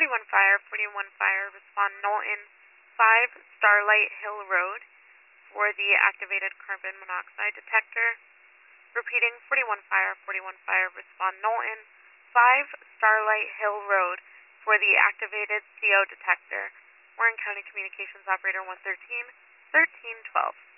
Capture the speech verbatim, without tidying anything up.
forty-one Fire, forty-one Fire, respond Knowlton, five Starlight Hill Road for the activated carbon monoxide detector. Repeating, forty-one Fire, forty-one Fire, respond Knowlton, five Starlight Hill Road for the activated C O detector. Warren County Communications Operator one thirteen, thirteen twelve.